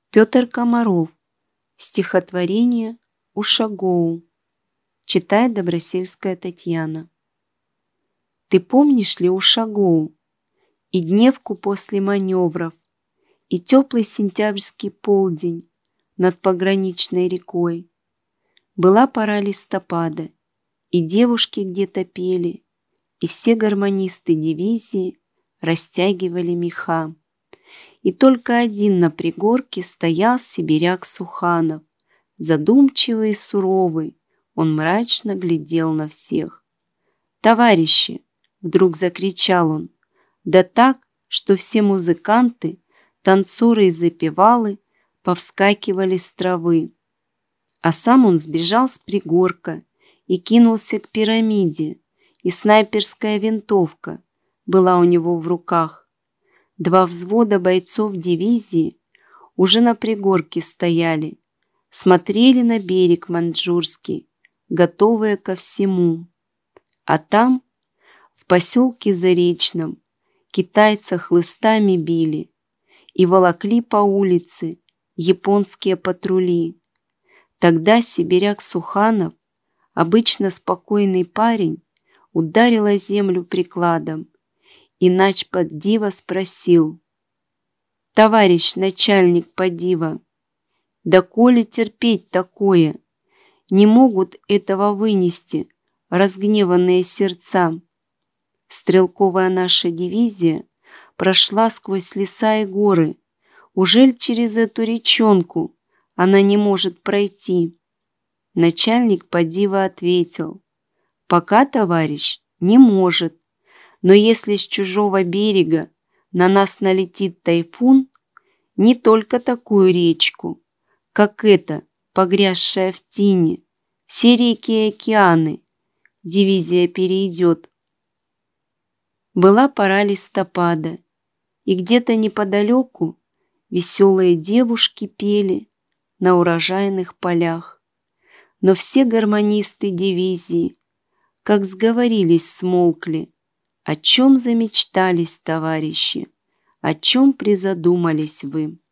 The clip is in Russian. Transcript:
Петр Комаров. Стихотворение «Ушагоу». Читает Добросельская Татьяна. Ты помнишь ли Ушагоу и дневку после маневров, и теплый сентябрьский полдень над пограничной рекой? Была пора листопада, и девушки где-то пели, и все гармонисты дивизии растягивали меха. И только один на пригорке стоял сибиряк Суханов. Задумчивый и суровый, он мрачно глядел на всех. «Товарищи!» — вдруг закричал он, да так, что все музыканты, танцоры и запевалы повскакивали с травы. А сам он сбежал с пригорка и кинулся к пирамиде, и снайперская винтовка была у него в руках. 2 взвода бойцов дивизии уже на пригорке стояли, смотрели на берег маньчжурский, готовые ко всему. А там, в поселке Заречном, китайца хлыстами били и волокли по улице японские патрули. Тогда сибиряк Суханов, обычно спокойный парень, ударил о землю прикладом, и начподдива спросил: «Товарищ начальник поддива, да коли терпеть такое? Не могут этого вынести разгневанные сердца. Стрелковая наша дивизия прошла сквозь леса и горы. Ужель через эту речонку она не может пройти?» Начальник поддива ответил: «Пока, товарищ, не может. Но если с чужого берега на нас налетит тайфун, не только такую речку, как эта, погрязшая в тине, все реки и океаны дивизия перейдет». Была пора листопада, и где-то неподалеку веселые девушки пели на урожайных полях. Но все гармонисты дивизии, как сговорились, смолкли. О чем замечтались, товарищи? О чем призадумались вы?